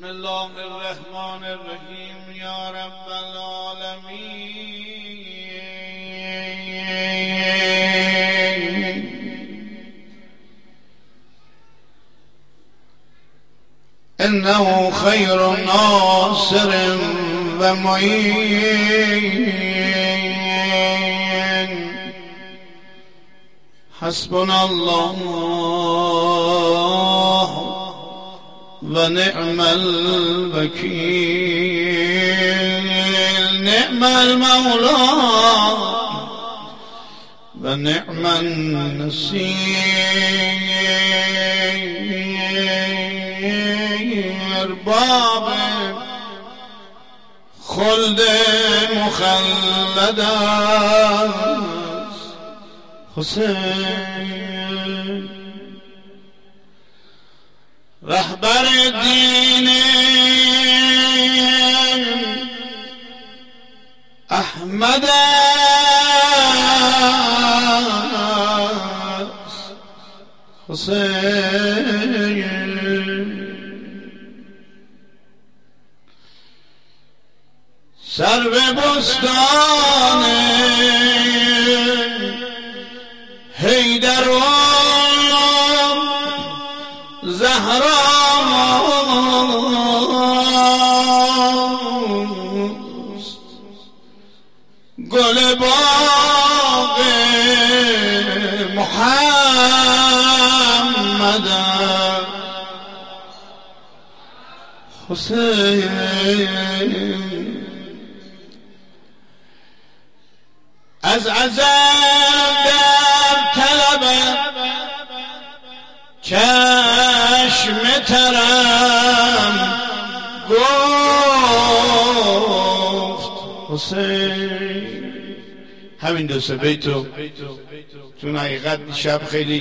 الله الرحمن الرحیم. یا رب العالمین، انه خیر ناصر و معین. حسبنا الله و نعم الوکیل. نعم المولا و نعم النصیر. باب خلد مخلد است حسین. رهبر دین احمد است حسین. سرو بستان حیدر و زهراست. گل باغ محمد حسین. از ازل در طلبت چشم ترم گفت حسین. همین دو سه بیتو چون حقیقت شب خیلی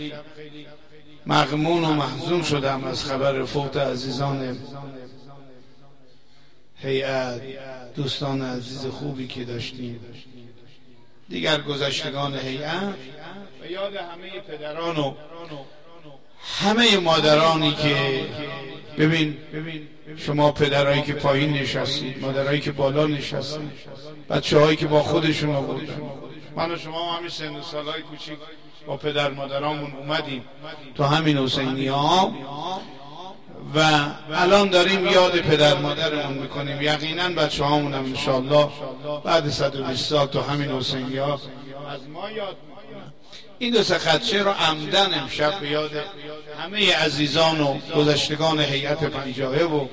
مغمون و محزون شدم از خبر فوت عزیزان هیئت، دوستان عزیز خوبی که داشتیم، دیگر گذشتگان هیئت، و یاد همه پدران و همه مادرانی که ببین شما پدرایی که پایین نشستید، مادرایی که بالا نشستید، بچه‌هایی که با خودشون آوردن. من و شما همین سن و سالای کوچیک با پدر مادرامون اومدیم تو همین حسینی‌ها و الان داریم یاد پدر مادرمون میکنیم. یقینا بچه‌هامون هم انشالله بعد 120 سال تو همین حسینی‌ها از ما یاد میکنن. این دو سه خدشه رو عمدن امشب به یاد همه عزیزان و گذشتگان هیئت پنجاهه و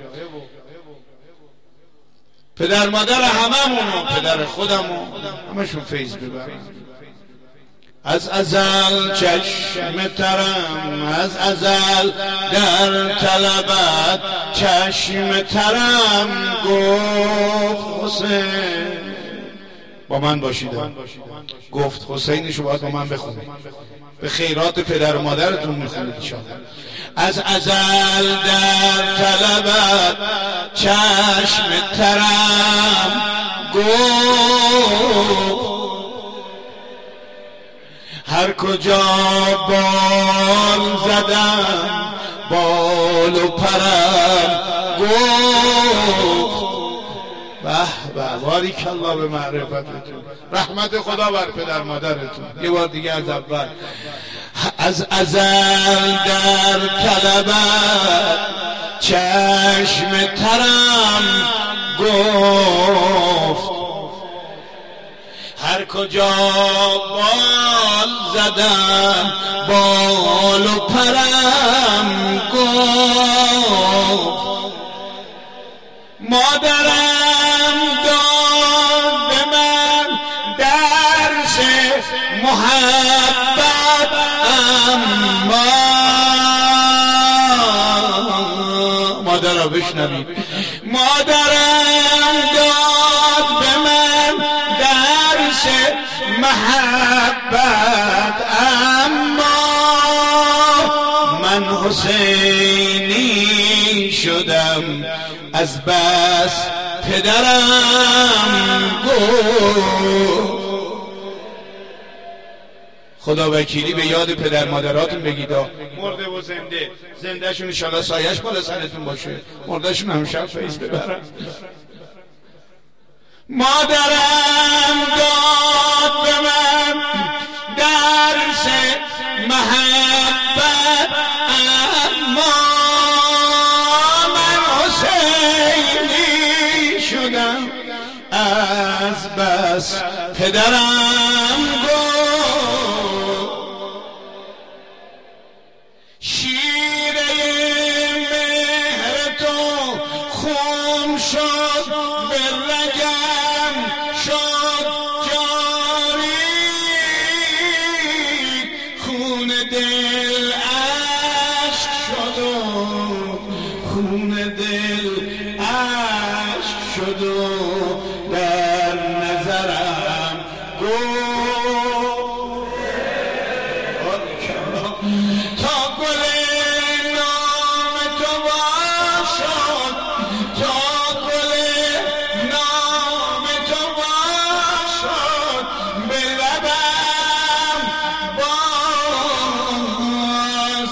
پدر مادر هممون و پدر خودم و همشون فیض ببرن. از ازل چشم ترم، از ازل در طلبت چشم ترم گفت حسین. با من باشید، گفت حسینشو باید با من بخونید، به خیرات پدر و مادرتون میخونید انشاءالله. از ازل در طلبت چشم ترم گفت هر کجا بال زدم بال و پرم گفت. به به، باریک الله به معرفتتون، رحمت خدا بر پدر مادرتون. یه بار دیگه از اول. از ازل در طلبت چشم ترم گفت هر کجا بال زدم بال و پرم گفت. مادرم داد به من درس محبت، اما مادرها بشنوید. مادرم داد به من درس محبت، اما من حسینی شدم از بس پدرم گفت. خدا وکیلی به یاد پدر مادراتون بگید، مرده و زنده شون انشالله سایش بالا سرتون باشه، مردهشون هم شب فیض ببرن. مادرم داد به من درس محبت، اما من حسینی شدم از بس پدرم گفت. شیره مهر تو خون شد به رگم شد جاری، خون دل عشق شد و خون دل عشق شد و در نظرم گفت تا گل نام تو باشد، تا گل نام تو باشد به لبم باز.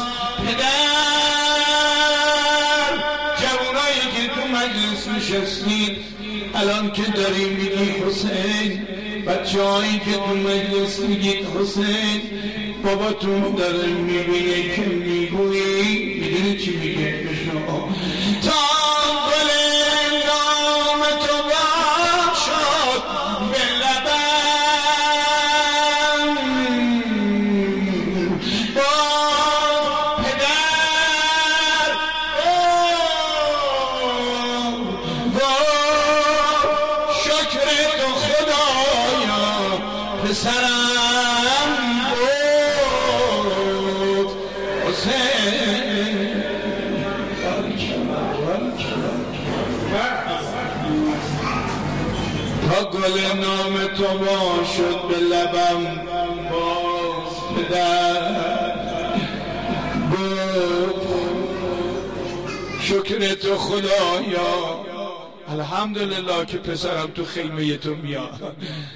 پدر جوانایی که تو مجلس نشستید الان که داریم میگی حسین، بچه هایی که تو مجلس میگید حسین، باباتون داره میبینه که میگویی، میدونی چی میگه به شما؟ تا گل نام تو باشد به لبم با پدر شکر تو خدایا پسرم بود حسین. تا گل نام تو باشد به لبم باز پدر بود شکر تو خدایا. الحمدلله که پسرم تو خیمه تو میاد.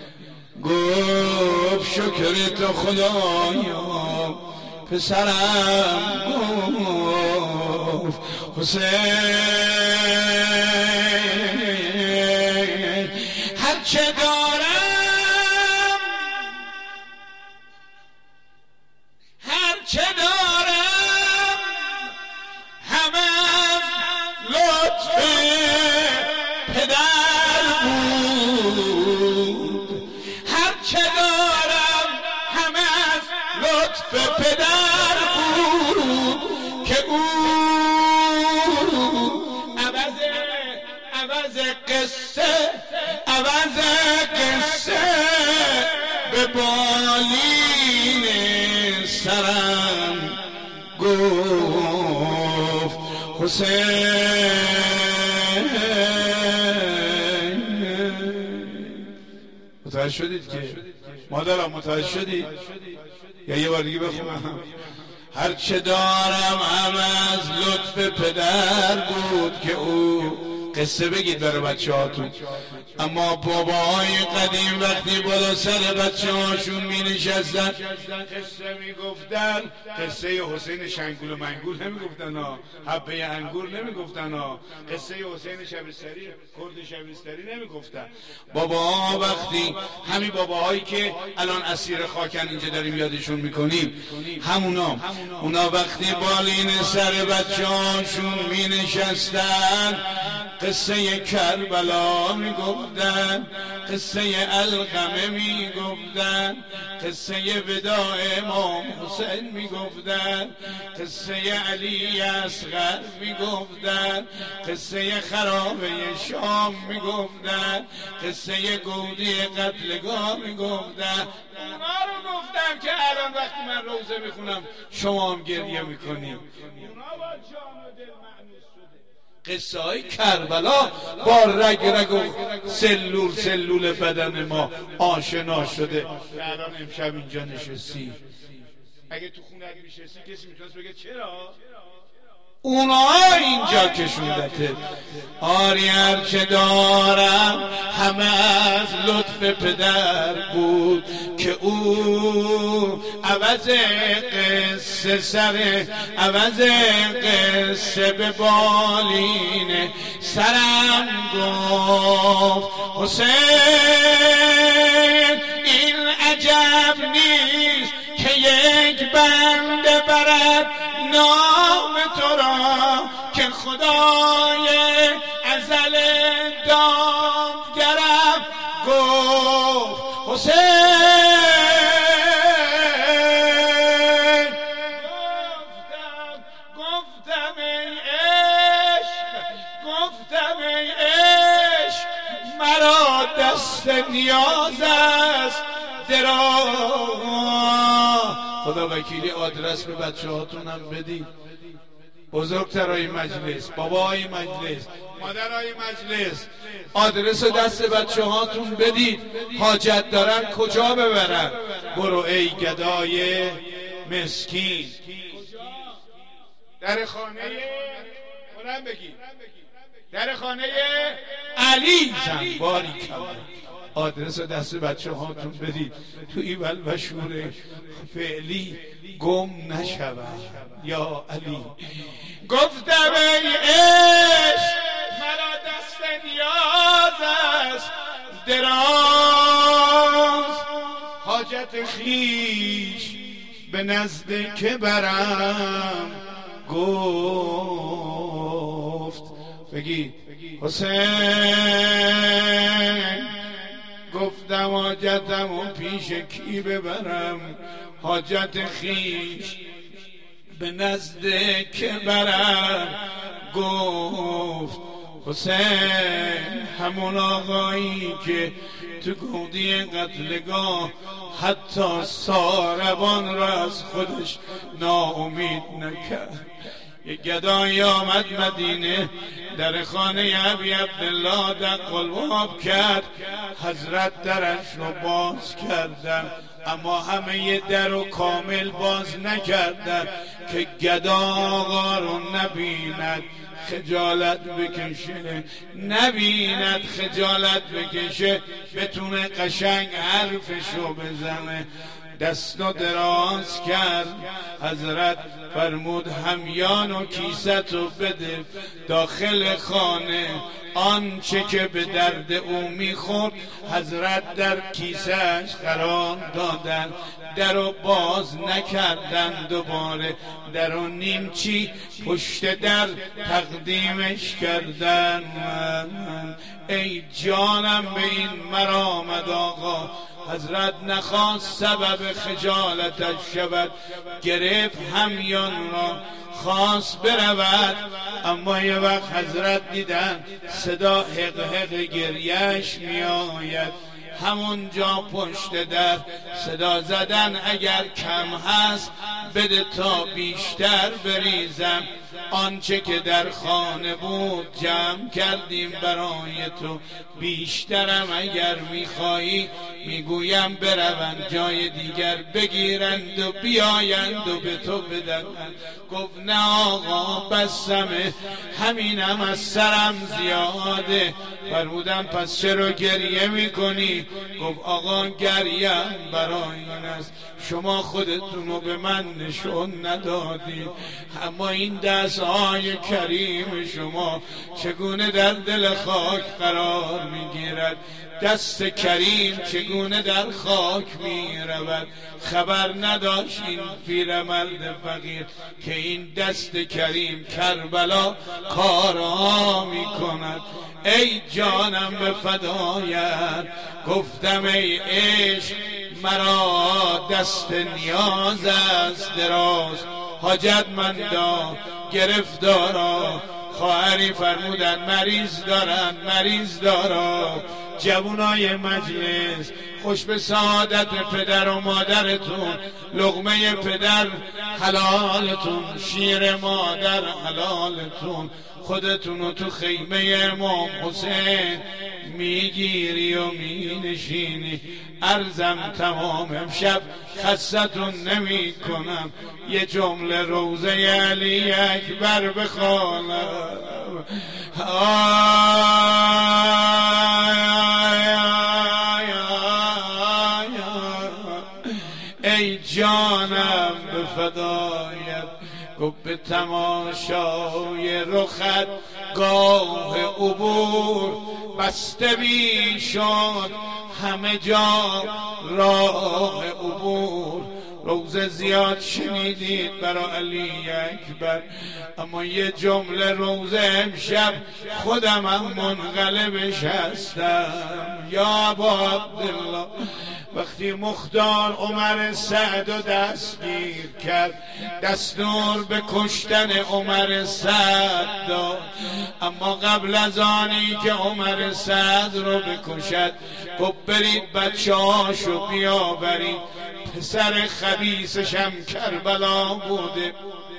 گفت شکر تو خدایا پسرم گفت حسین هرچه دارم هرچه دارم همه لطف پدر بود، هرچه دارم همه از لطف پدر بود که او عوض قصه به بالین سرم گفت حسین. متوجه شدید که مادرم متوجه شدید؟ یا یه بار دیگه بخونم؟ هرچه دارم هم از لطف پدر بود که او قصه بگید برای بچه هاتون. اما باباهای قدیم وقتی بالا سر بچه هاشون می نشستن قصه می گفتن، قصه حسین شنگول و منگول نمی گفتن ها، حبه انگور نمی گفتن ها، قصه حسین شبستری کرد شبستری نمی گفتن. باباها وقتی همین باباهایی که الان اسیر خاکن اینجا داریم یادشون میکنیم، اونا وقتی بالین سر بچه هاشون می نشستن قصه کربلا می گفتن، قصه القمه می گفتن، قصه وداع امام حسین می گفتن، قصه علی اصغر می گفتن، قصه خرابه شام می گفتن، قصه گودی قتلگاه می گفتن. اونا رو گفتم که الان وقتی من روزه می خونم شما هم گریه می کنیم. اونا با جان و دل معنوس شده. قصه های کربلا با رگ رگ و سلول بدن ما آشنا شده. الان امشب اینجا نشستی، اگه تو خونه اگه نشستی کسی میتونست بگه چرا؟ اونا اینجا کشوندته. آری هرچه دارم همه از لطف پدر بود که او عوض قصه سر عوض قصه به بالین سرم گفت حسین این عجب نیست که یک بنده برد نام تو را که خدای ازل دامگرم گفت حسین گفتم ای عشق مرا دست نیاز است دراز. خدا وکیلی آدرس به بچه هاتونم بدید، بزرگترای مجلس، بابای مجلس، مادرای مجلس، آدرس دست بچه هاتون بدید. حاجت دارن کجا ببرن؟ برو ای گدای مسکین در خانه قرآن بگید، در خانه علی زن. باری کلا آدرس دست بچه هاتون بدید تو ایول و شور فعلی گم نشود. یا علی گفتم ای عشق مرا دست نیاز است دراز، حاجت خویش به نزد که برم گفت. بگید حسین گفتم حاجتم و پیش کی ببرم؟ حاجت خویش به نزد که برم گفت. حسین همون آقایی که تو گودی قتلگاه حتی ساربان را از خودش ناامید نکرد. یک گدایی آمد مدینه، در خانه ابی عبدالله دق الباب کرد. حضرت درش رو باز کردن اما همه در رو کامل باز نکردن که گدا آقا رو نبیند خجالت بکشه، نبیند خجالت بکشه، بتونه قشنگ حرفشو بزنه. دستو دراز کرد، حضرت فرمود همیان و کیستو بده داخل خانه. آنچه که به درد او میخورد حضرت در کیسهش قرار دادن، درو باز نکردن، دوباره درو نیمچی پشت در تقدیمش کردن. من ای جانم به این مرامد آقا. حضرت نخواست سبب خجالتش شود، گرفت همیان را خواست برود، اما یه وقت حضرت دیدن صدا حق حق گریهش می آید. همونجا پشت در صدا زدن اگر کم هست بده تا بیشتر بریزم. آنچه که در خانه بود جمع کردیم برای تو، بیشترم اگر میخوایی میگویم بروند جای دیگر بگیرند و بیایند و به تو بدهند. گفت نه آقا بسمه، همینم از سرم زیاده. فرمودم پس چرا گریه میکنی؟ گفت آقا گریم برای این است شما خودتونو به من نشون ندادید، اما این دستهای کریم شما چگونه در دل خاک قرار میگیرد، دست کریم چگونه در خاک می رود. خبر نداشت این پیرمرد فقیر که این دست کریم کربلا کارها می کند. ای جانم به فدایت، گفتم ای عشق مرا دست نیاز است دراز، حاجتمندا گرفتارا. خواهری فرمودن مریض دارن، مریض دارا. جوانای مجلس خوش به سعادت پدر و مادرتون، لقمه پدر حلالتون، شیر مادر حلالتون. خودتونو تو خیمه امام حسین میگیری و مینشینی. عرضم تمام امشب خستتون نمی کنم، یه جمله روزه علی اکبر بخوانم. ای جانم به فدایت، گفت به تماشای رخت گاه عبور بسته می شد همه جا راه عبور. روزه زیاد شنیدید برای علی اکبر، اما یه جمله روزه امشب خودم هم منقلبش هستم. یا ابا عبدالله، وقتی مختار عمر سعد رو دستگیر کرد، دستور به کشتن عمر سعد داد، اما قبل از آنی که عمر سعد رو بکشد گفت برید بچه هاشو بیاورید. پسر خبیثش هم کربلا بوده،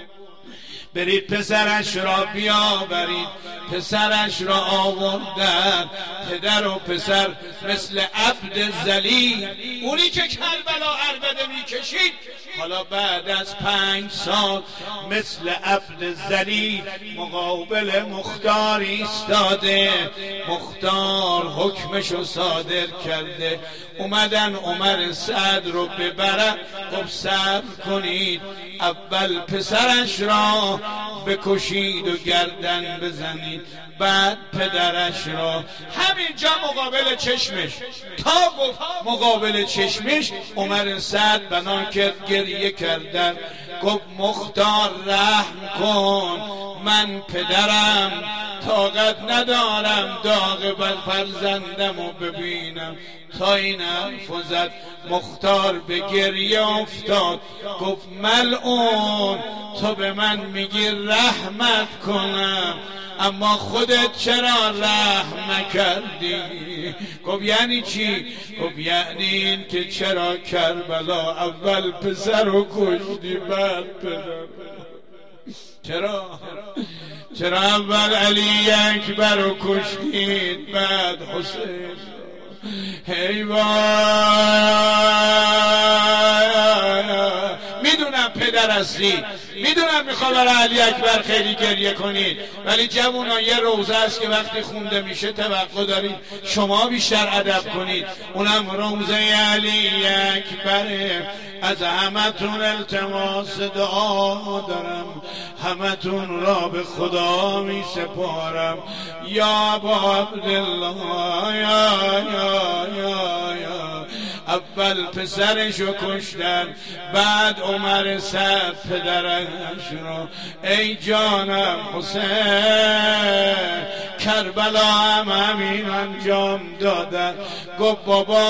برید پسرش را بیاورید. پسرش را آوردن، پدر و پسر مثل عبد ذلیل، اونی که کربلا عربده میکشید حالا بعد از 5 سال مثل عبد ذلیل مقابل مختار ایستاده. مختار حکمشو صادر کرده، اومدن عمر سعد رو ببرن. خب صبر کنید، اول پسرش را بکشید و گردن بزنید، بعد پدرش را. همینجا مقابل چشمش، تا گفت مقابل چشمش، عمر سعد بنا کرد گریه کردن. گفت مختار رحم کن، من پدرم، طاقت ندارم داغ بر فرزندم رو ببینم. تا این حرف زد مختار به گریه افتاد. گفت ملعون، تو به من میگی رحمت کنم، اما خودت چرا رحم نکردی؟ گفت یعنی چی؟ گفت یعنی این که چرا کربلا اول پسر رو کشتی بعد پدر؟ چرا اول علی اکبر رو کشتید بعد حسین؟ ای وای، میدونم پدر هستی، میدونم میخوام برای علی اکبر خیلی گریه کنید، ولی جوونا یه روزه است که وقتی خونده میشه توقع دارید شما بیشتر ادب کنید، اونم روزه علی اکبره. از همتون التماس دعا دارم، همتون را به خدا می سپارم. یا ابا عبدالله، یا اول پسرشو کشتن، بعد عمر سعد پدرش رو. ای جانم حسین، کربلا هم همین انجام دادن. گفت بابا،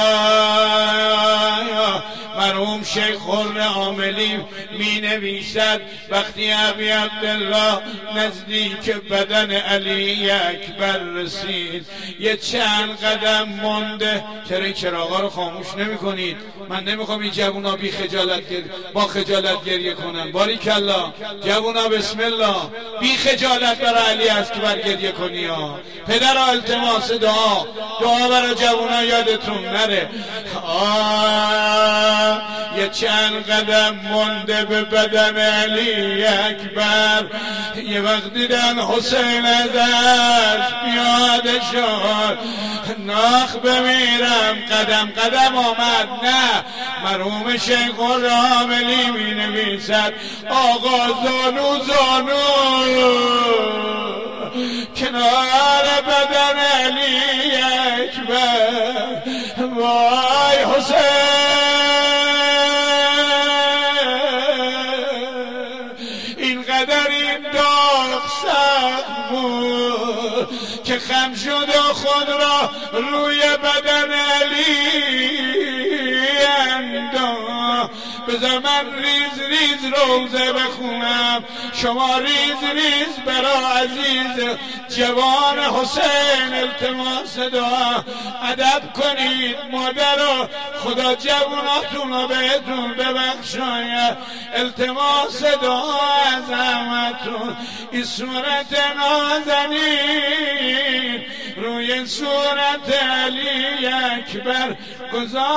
مرحوم شیخ خر عاملی می نویسد وقتی ابی عبدالله نزدیک بدن علی اکبر رسید، یه چند قدم مونده. چرا این چراغا رو خاموش نمی کنید؟ من نمیخوام این جوونا بی خجالت با خجالت گریه کنن. باریکالله جوونا، بسم الله، بی خجالت برای علی اکبر گریه کنی ها. پدر التماس دعا برای جوونا یادتون نره. یه چند قدم مونده به بدن علی اکبر، یه وقت دیدن حسین ازش پیاده شد. ناخ بمیرم، قدم آمد. نه، مرحوم شیخ العاملی می نویسد آقا زانو کنار بدن علی اکبر. وای حسین، اینقدر این داغ سخت بود که خم شد و خود را روی بدن علی انداخت. بذار من ریز روزه بخونم، شما ریز برا عزیز جوان حسین التماس دعا ادب کنید. مادر خدا جواناتون رو بهتون ببخشاید. التماس دعا از همتون، این صورت نازنین روی روی صورت علی اکبر گذار،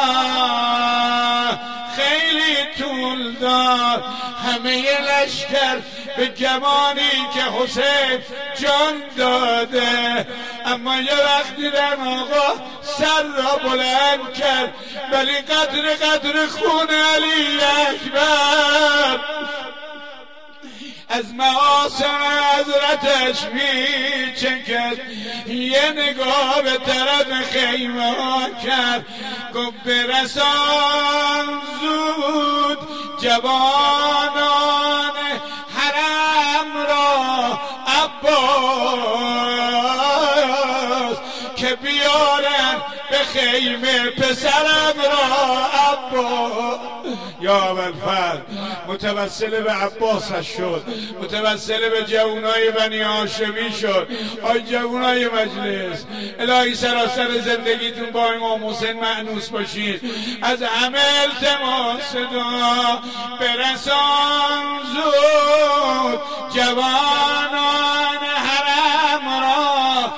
خیلی طول داد همه لشکر به گمانی که حسین جان داده. اما یه وقت دیدن آقا سر را بلند کرد، ولی قدر خون علی اکبر از معاصم حضرتش میچکد. یه نگاه به طرف خیمه ها کرد، گفت برسان زود جوانان حرم را عباس، که بیارن به خیمه پسرم را عباس. یا ابوالفضل متوسل به عباسش شد، متوسل به جوانای بنی هاشمی شد. آی جوانای مجلس، الهی سراسر زندگیتون با امام حسین مأنوس باشید. از همه التماس دعا برسان زود جوانان حرم را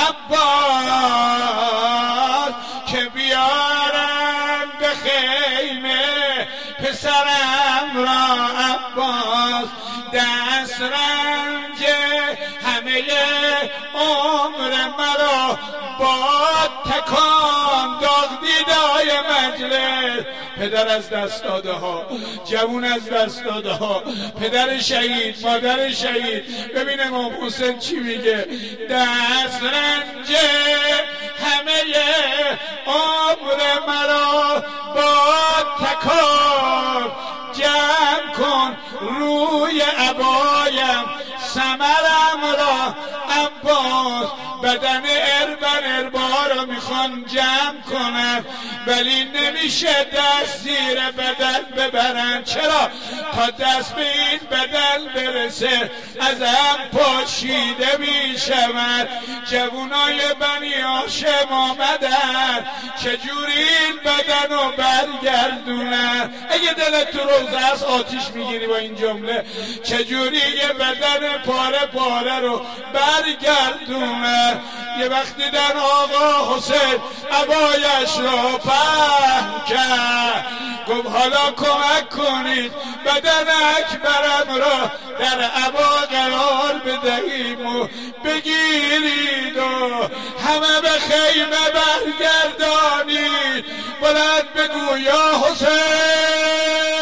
عباس، که بیارن به خیمه پسرم را عباس. دست رنج همه عمر مرا با تکان داغ دیدای مجلس. پدر از دست داده ها، جوون از دست داده ها، پدر شهید، مادر شهید. ببین امام حسین چی میگه، دست رنج همه عمر مرا با تکان جمع کن روی عبایم ثمرم را عباس. بدن اربا را میخوان جمع کنن، ولی نمیشه دست زیر بدن ببرن. چرا؟ تا دست به این بدن برسه از هم پاشیده میشود. جوانای بنی هاشم آمدن چجوری این بدن رو برگردونن. اگه دلت تو روزه هست آتیش میگیری با این جمله. چجوری یه بدن پاره رو برگردونن. یه وقت دیدن آقا حسین عبایش را پهن کرد، گفت حالا کمک کنید بدن اکبرم را در عبا قرار بدهیم و بگیرید و همه به خیمه برگردانید. بلند بگو یا حسین.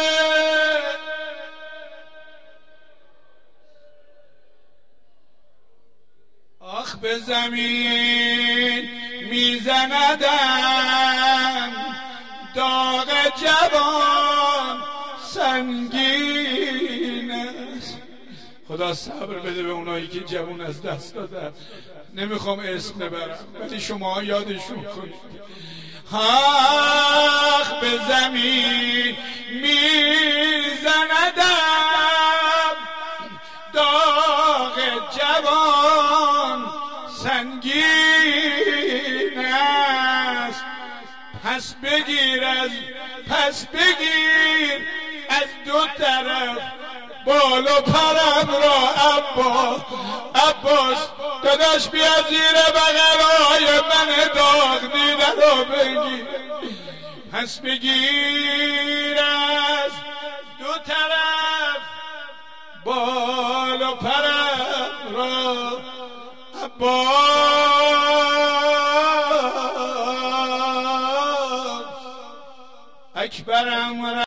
آخ به زمین میزندم داغ جوان سنگین است. خدا صبر بده به اونایی که جوان از دست دادن. نمیخوام اسم ببرم ولی شما یادشون کنید. آخ به زمین میزندم داغ جوان سنگین است. پس بگیر از دو طرف بال و پرم را عباس. داداش بیا زیر بغلای من داغ دیده رو بگیر. پس بگیر از دو طرف بال و پرم را عباس. اکبرم را